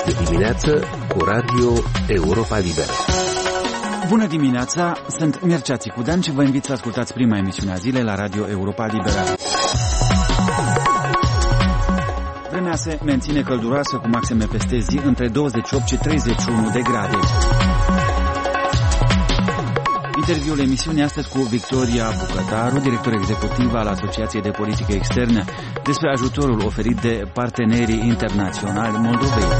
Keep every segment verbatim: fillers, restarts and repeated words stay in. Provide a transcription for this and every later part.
de dimineață cu Radio Europa Liberă. Bună dimineața, sunt Mircea Țicudan și vă invit să ascultați prima emisiune a zilei la Radio Europa Liberă. Vremea se menține călduroasă cu maxime peste zi între douăzeci și opt și treizeci și unu de grade. Interviul emisiunii astăzi cu Victoria Bucătaru, director executiv al Asociației de Politică Externă, despre ajutorul oferit de partenerii internaționali Moldovei.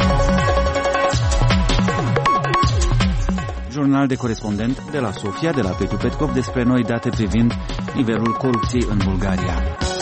Jurnal de corespondent de la Sofia, de la Petu Petkov, despre noi date privind nivelul corupției în Bulgaria.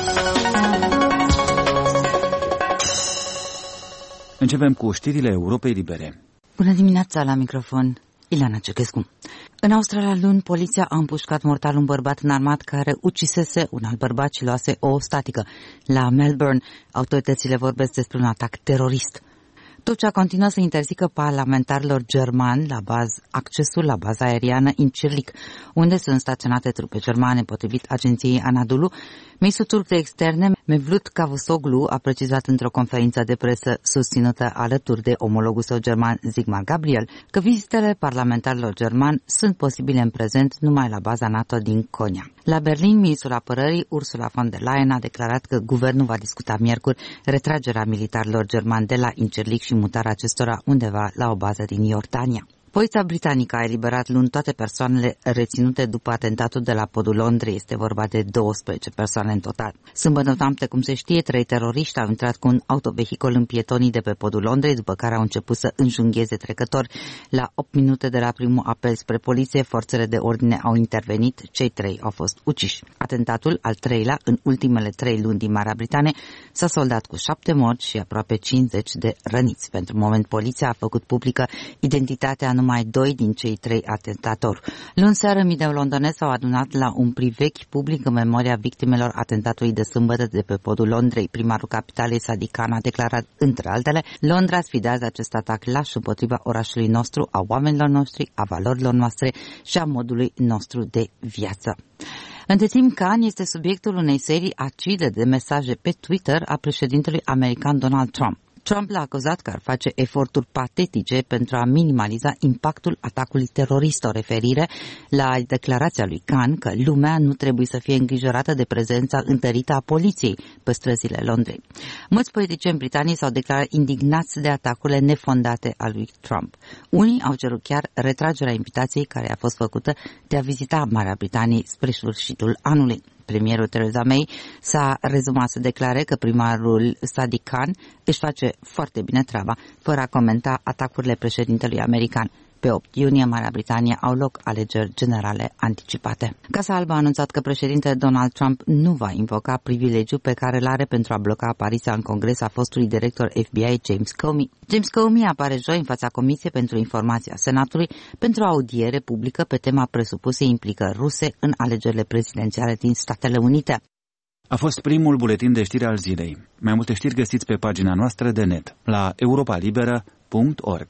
Începem cu știrile Europei Libere. Bună dimineața, la microfon Ileana Cechescu. În Australia luni, poliția a împușcat mortal un bărbat înarmat care ucisese un alt bărbat și luase o statică. La Melbourne, autoritățile vorbesc despre un atac terorist. Turcia continuă să interzică parlamentarilor germani la bază, accesul la baza aeriană Incirlik, unde sunt staționate trupe germane, potrivit agenției Anadolu. Ministrul turc de externe, Mevlut Cavusoglu, a precizat într-o conferință de presă susținută alături de omologul său german Sigmar Gabriel că vizitele parlamentarilor germani sunt posibile în prezent numai la baza NATO din Konya. La Berlin, ministrul apărării Ursula von der Leyen a declarat că guvernul va discuta miercuri retragerea militarilor germani de la Incirlik și mutarea acestora undeva la o bază din Iordania. Poliția britanică a eliberat luni toate persoanele reținute după atentatul de la podul Londrei. Este vorba de douăsprezece persoane în total. Sâmbătă noapte, cum se știe, trei teroriști au intrat cu un autovehicol în pietonii de pe podul Londrei, după care au început să înjungheze trecători. La opt minute de la primul apel spre poliție, forțele de ordine au intervenit. Cei trei au fost uciși. Atentatul, al treilea, în ultimele trei luni din Marea Britanie, s-a soldat cu șapte morți și aproape cincizeci de răniți. Pentru moment, poliția a făcut publică identitatea numai doi din cei trei atentatori. Luni seară, mii de londonezi s-au adunat la un privechi public în memoria victimelor atentatului de sâmbătă de pe podul Londrei. Primarul capitalei, Sadiq Khan, a declarat, între altele, Londra sfidează acest atac laș împotriva orașului nostru, a oamenilor noștri, a valorilor noastre și a modului nostru de viață. Între timp, Khan este subiectul unei serii acide de mesaje pe Twitter a președintelui american Donald Trump. Trump l-a acuzat că ar face eforturi patetice pentru a minimaliza impactul atacului terorist, o referire la declarația lui Khan că lumea nu trebuie să fie îngrijorată de prezența întărită a poliției pe străzile Londrei. Mulți politicieni britanici s-au declarat indignați de atacurile nefondate a lui Trump. Unii au cerut chiar retragerea invitației care a fost făcută de a vizita Marea Britanie spre sfârșitul anului. Premierul Theresa May s-a rezumat să declare că primarul Sadiq Khan își face foarte bine treaba, fără a comenta atacurile președintelui american. Pe opt iunie, Marea Britanie au loc alegeri generale anticipate. Casa Albă a anunțat că președintele Donald Trump nu va invoca privilegiul pe care îl are pentru a bloca apariția în Congres a fostului director F B I James Comey. James Comey apare joi în fața Comisiei pentru Informația Senatului pentru o audiere publică pe tema presupusei implicări ruse în alegerile prezidențiale din Statele Unite. A fost primul buletin de știri al zilei. Mai multe știri găsiți pe pagina noastră de net la europa liberă punct org.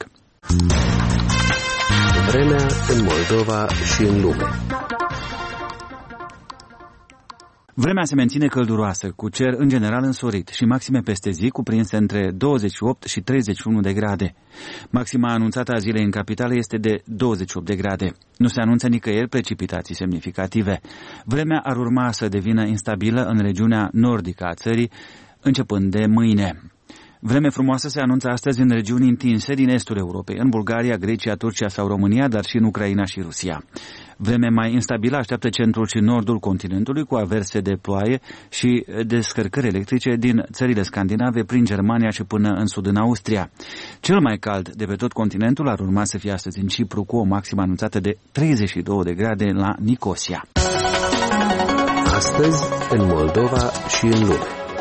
Vremea în Moldova și în lume. Vremea se menține călduroasă, cu cer în general însorit și maxime peste zi cuprinse între douăzeci și opt și treizeci și unu de grade. Maxima anunțată a zilei în capitală este de douăzeci și opt de grade. Nu se anunță nicăieri precipitații semnificative. Vremea ar urma să devină instabilă în regiunea nordică a țării, începând de mâine. Vreme frumoasă se anunță astăzi în regiuni întinse din estul Europei, în Bulgaria, Grecia, Turcia sau România, dar și în Ucraina și Rusia. Vreme mai instabilă așteaptă centrul și nordul continentului, cu averse de ploaie și descărcări electrice din țările scandinave prin Germania și până în sud în Austria. Cel mai cald de pe tot continentul ar urma să fie astăzi în Cipru, cu o maximă anunțată de treizeci și două de grade la Nicosia. Astăzi, în Moldova și în lume.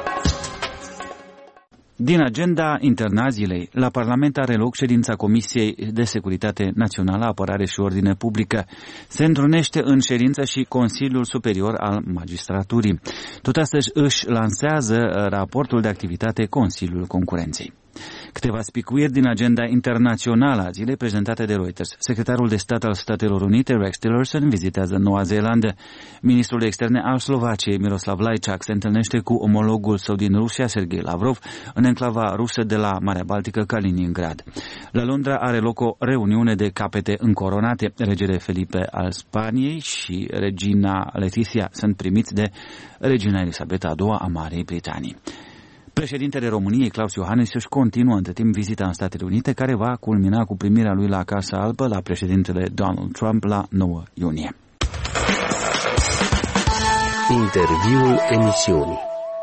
Din agenda internă a zilei, la Parlament are loc ședința Comisiei de Securitate Națională, Apărare și Ordine Publică. Se întrunește în ședință și Consiliul Superior al Magistraturii. Tot astăzi își lansează raportul de activitate Consiliul Concurenței. Câteva spicuiri din agenda internațională a zilei prezentate de Reuters. Secretarul de stat al Statelor Unite, Rex Tillerson, vizitează Noua Zeelandă. Ministrul de externe al Slovaciei, Miroslav Lajčák, se întâlnește cu omologul său din Rusia, Sergei Lavrov, în enclava rusă de la Marea Baltică, Kaliningrad. La Londra are loc o reuniune de capete încoronate. Regele Felipe al Spaniei și regina Letizia sunt primiți de regina Elisabeta a doua a Marii Britanii. Președintele României, Klaus Iohannis, își continuă între timp vizita în Statele Unite, care va culmina cu primirea lui la Casa Albă la președintele Donald Trump la nouă iunie. Interviul emisiunii.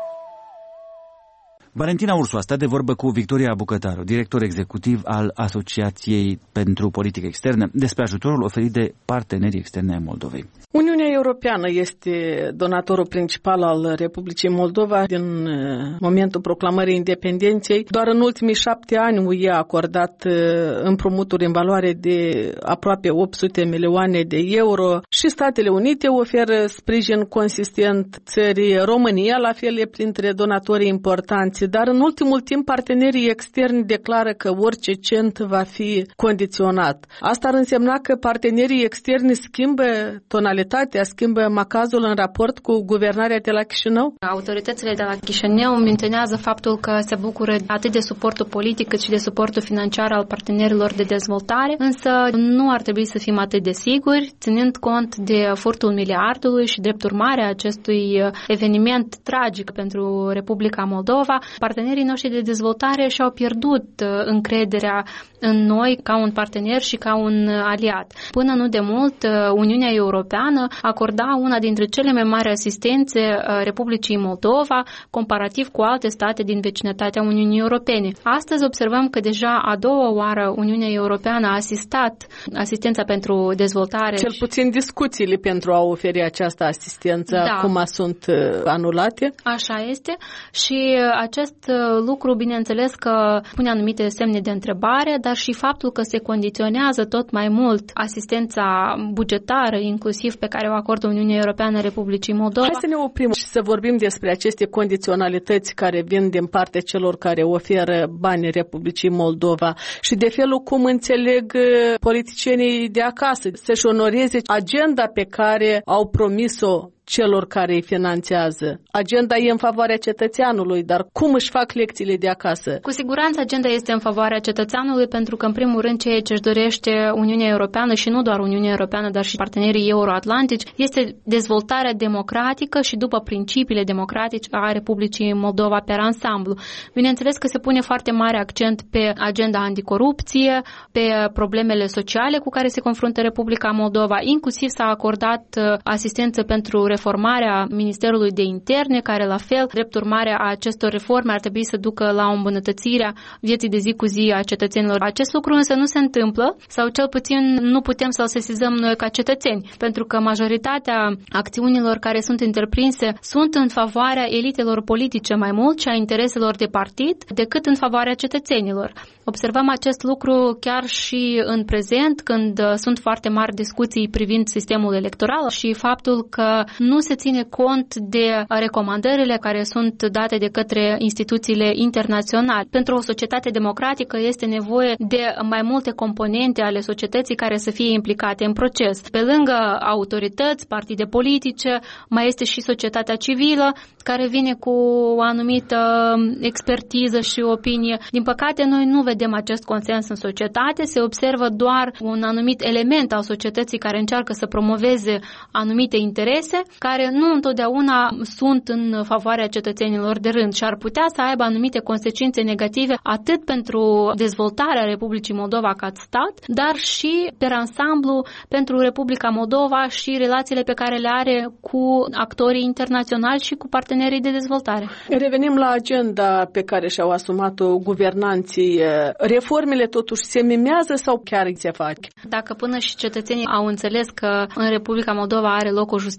Valentina Ursu a stat de vorbă cu Victoria Bucătaru, director executiv al Asociației pentru Politică Externă, despre ajutorul oferit de partenerii externe ai Moldovei. Uniunea Europeană este donatorul principal al Republicii Moldova din momentul proclamării independenței. Doar în ultimii șapte ani U E a acordat împrumuturi în valoare de aproape opt sute milioane de euro și Statele Unite oferă sprijin consistent țării. România, la fel, e printre donatorii importanți. Dar în ultimul timp partenerii externi declară că orice cent va fi condiționat. Asta ar însemna că partenerii externi schimbă tonalitatea, schimbă macazul în raport cu guvernarea de la Chișinău? Autoritățile de la Chișinău menționează faptul că se bucură atât de suportul politic cât și de suportul financiar al partenerilor de dezvoltare, însă nu ar trebui să fim atât de siguri, ținând cont de furtul miliardului și drept urmare a acestui eveniment tragic pentru Republica Moldova. Partenerii noștri de dezvoltare și-au pierdut încrederea în noi ca un partener și ca un aliat. Până nu de mult, Uniunea Europeană acorda una dintre cele mai mari asistențe Republicii Moldova, comparativ cu alte state din vecinătatea Uniunii Europene. Astăzi observăm că deja a doua oară Uniunea Europeană a asistat asistența pentru dezvoltare. Cel puțin discuțiile pentru a oferi această asistență da. acum sunt anulate. Așa este și acest lucru, bineînțeles că pune anumite semne de întrebare, dar și faptul că se condiționează tot mai mult asistența bugetară, inclusiv pe care o acordă Uniunea Europeană Republicii Moldova. Hai să ne oprim și să vorbim despre aceste condiționalități care vin din partea celor care oferă banii Republicii Moldova și de felul cum înțeleg politicienii de acasă să-și onoreze agenda pe care au promis-o celor care îi finanțează. Agenda e în favoarea cetățeanului, dar cum își fac lecțiile de acasă? Cu siguranță agenda este în favoarea cetățeanului, pentru că, în primul rând, ceea ce își dorește Uniunea Europeană și nu doar Uniunea Europeană, dar și partenerii euroatlantici, este dezvoltarea democratică și după principiile democratice a Republicii Moldova pe ansamblu. Bineînțeles că se pune foarte mare accent pe agenda anticorupție, pe problemele sociale cu care se confruntă Republica Moldova, inclusiv s-a acordat asistență pentru reformarea Ministerului de Interne, care la fel, drept urmare a acestor reforme, ar trebui să ducă la o îmbunătățire a vieții de zi cu zi a cetățenilor. Acest lucru însă nu se întâmplă, sau cel puțin nu putem să-l sesizăm noi ca cetățeni, pentru că majoritatea acțiunilor care sunt întreprinse sunt în favoarea elitelor politice mai mult și a intereselor de partid decât în favoarea cetățenilor. Observăm acest lucru chiar și în prezent, când sunt foarte mari discuții privind sistemul electoral și faptul că nu se ține cont de recomandările care sunt date de către instituțiile internaționale. Pentru o societate democratică este nevoie de mai multe componente ale societății care să fie implicate în proces. Pe lângă autorități, partide politice, mai este și societatea civilă, care vine cu o anumită expertiză și opinie. Din păcate, noi nu vedem acest consens în societate, se observă doar un anumit element al societății care încearcă să promoveze anumite interese, care nu întotdeauna sunt în favoarea cetățenilor de rând și ar putea să aibă anumite consecințe negative atât pentru dezvoltarea Republicii Moldova ca stat, dar și pe ansamblu pentru Republica Moldova și relațiile pe care le are cu actorii internaționali și cu partenerii de dezvoltare. Revenim la agenda pe care și-au asumat-o guvernanții. Reformele totuși se mimează sau chiar se fac? Dacă până și cetățenii au înțeles că în Republica Moldova are loc o justiție selectivă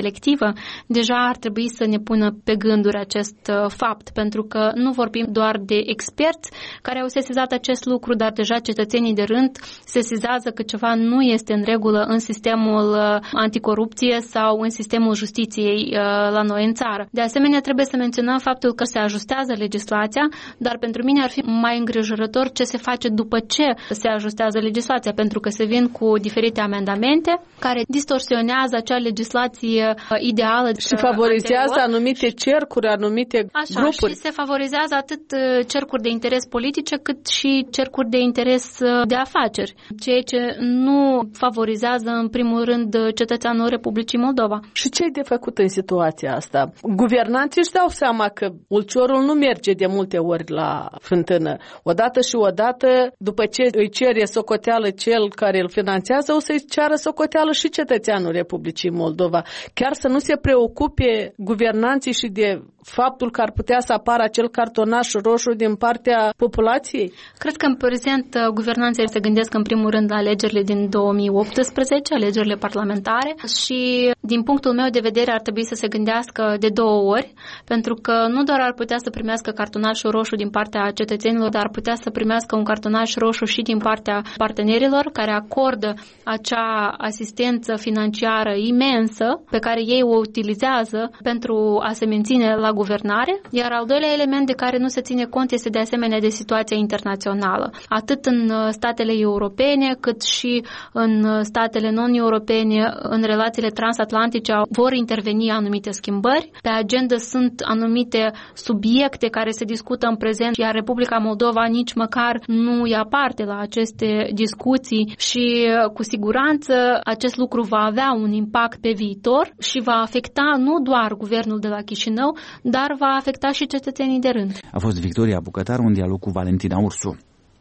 selectivă, deja ar trebui să ne pună pe gânduri acest fapt, pentru că nu vorbim doar de experți care au sesizat acest lucru, dar deja cetățenii de rând sesizează că ceva nu este în regulă în sistemul anticorupție sau în sistemul justiției la noi în țară. De asemenea, trebuie să menționăm faptul că se ajustează legislația, dar pentru mine ar fi mai îngrijorător ce se face după ce se ajustează legislația, pentru că se vin cu diferite amendamente care distorsionează acea legislație ideală și favorizează anterior. Anumite cercuri, anumite Așa, grupuri. Și se favorizează atât cercuri de interes politice cât și cercuri de interes de afaceri, ceea ce nu favorizează în primul rând cetățeanul Republicii Moldova. Și ce-i de făcut în situația asta? Guvernanții își dau seama că ulciorul nu merge de multe ori la fântână. Odată și odată, după ce îi cere socoteală cel care îl finanțează, o să-i ceară socoteală și cetățeanul Republicii Moldova. Chiar să nu se preocupe guvernanții și de faptul că ar putea să apară acel cartonaș roșu din partea populației? Cred că în prezent guvernanții se gândesc în primul rând la alegerile din două mii optsprezece, alegerile parlamentare, și din punctul meu de vedere ar trebui să se gândească de două ori, pentru că nu doar ar putea să primească cartonașul roșu din partea cetățenilor, dar ar putea să primească un cartonaș roșu și din partea partenerilor care acordă acea asistență financiară imensă pe care ei o utilizează pentru a se menține la guvernare, iar al doilea element de care nu se ține cont este de asemenea de situația internațională. Atât în statele europene, cât și în statele non-europene, în relațiile transatlantice vor interveni anumite schimbări. Pe agenda sunt anumite subiecte care se discută în prezent, iar Republica Moldova nici măcar nu ia parte la aceste discuții și cu siguranță acest lucru va avea un impact pe viitor și va afecta nu doar guvernul de la Chișinău, dar va afecta și cetățenii de rând. A fost Victoria Bucătar, un dialog cu Valentina Ursu.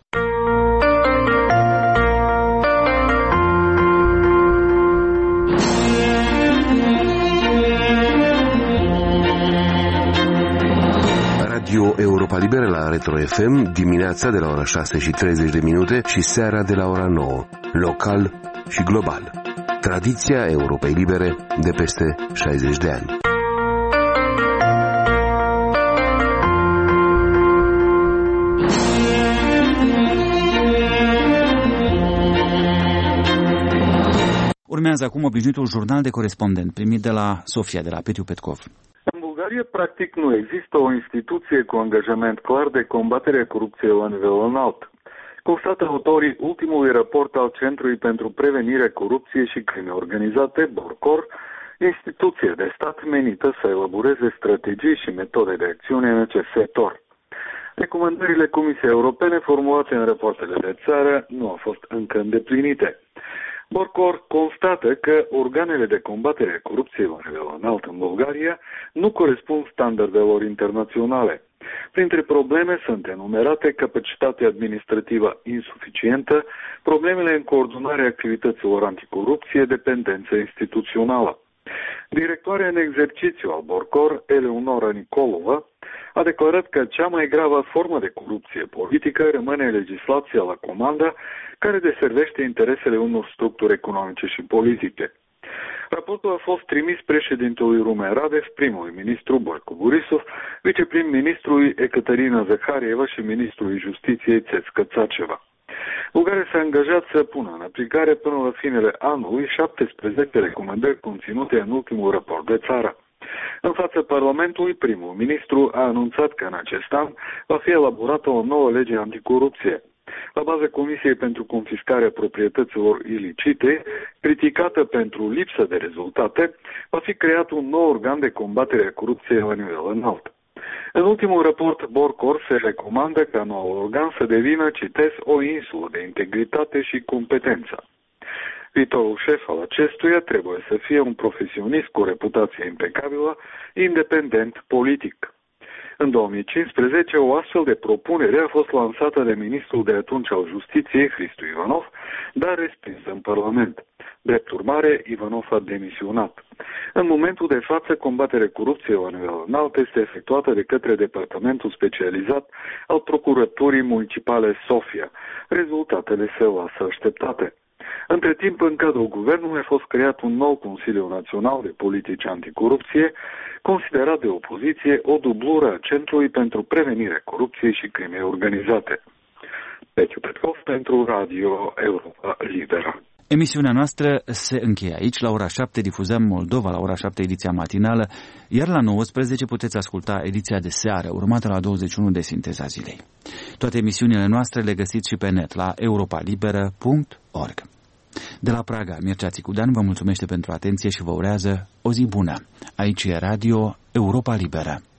Radio Europa Liberă la Retro F M, dimineața de la ora șase și treizeci de minute și seara de la ora nouă, local și global. Tradiția Europei Libere de peste șaizeci de ani. Urmează acum obișnuitul jurnal de corespondent primit de la Sofia, de la Petiu Petkov. În Bulgaria, practic, nu există o instituție cu angajament clar de combatere a corupției la nivel înalt. Constată autorii ultimului raport al Centrului pentru Prevenirea Corupției și Crime Organizate, BORCOR, instituție de stat menită să elaboreze strategii și metode de acțiune în acest sector. Recomandările Comisiei Europene formulate în rapoartele de țară nu au fost încă îndeplinite. BORCOR constată că organele de combatere a corupției la nivel înalt în Bulgaria nu corespund standardelor internaționale. Printre probleme sunt enumerate capacitatea administrativă insuficientă, problemele în coordonarea activităților anticorupție, dependență instituțională. Directoarea în exercițiu al BORCOR, Eleonora Nicolova, a declarat că cea mai gravă formă de corupție politică rămâne legislația la comandă, care deservește interesele unor structuri economice și politice. Raportul a fost trimis președintelui Rumen Radev, primului ministru Boico Borisov, viceprim-ministrului Ecaterina Zaharieva și ministrului Justiției Țețcă Țaceva. Bulgaria s-a angajat să pună în aplicare până la finele anului șaptesprezece recomandări conținute în ultimul raport de țară. În fața Parlamentului, primul ministru a anunțat că în acest an va fi elaborată o nouă lege anticorupție. La baza Comisiei pentru confiscarea proprietăților ilicite, criticată pentru lipsă de rezultate, va fi creat un nou organ de combatere a corupției la nivel înalt. În ultimul raport, BORCOR se recomandă ca noul organ să devină, citez, o insulă de integritate și competență. Viitorul șef al acestuia trebuie să fie un profesionist cu reputație impecabilă, independent politic. În două mii cincisprezece, o astfel de propunere a fost lansată de ministrul de atunci al Justiției, Hristu Ivanov, dar respinsă în Parlament. Drept urmare, Ivanov a demisionat. În momentul de față, combaterea corupției la nivel înalt este efectuată de către Departamentul Specializat al Procuraturii Municipale Sofia. Rezultatele se lasă așteptate. Între timp, în cadrul guvernului a fost creat un nou Consiliu Național de Politici Anticorupție, considerat de opoziție o dublură a Centrului pentru Prevenirea Corupției și Crimei Organizate. Petiu Petrov pentru Radio Europa Liberă. Emisiunea noastră se încheie aici. La ora șapte difuzăm Moldova, la ora șapte ediția matinală, iar la nouăsprezece puteți asculta ediția de seară, urmată la douăzeci și unu de Sinteza Zilei. Toate emisiunile noastre le găsiți și pe net la europa liberă punct org. De la Praga, Mircea Țicudean vă mulțumește pentru atenție și vă urează o zi bună. Aici e Radio Europa Liberă.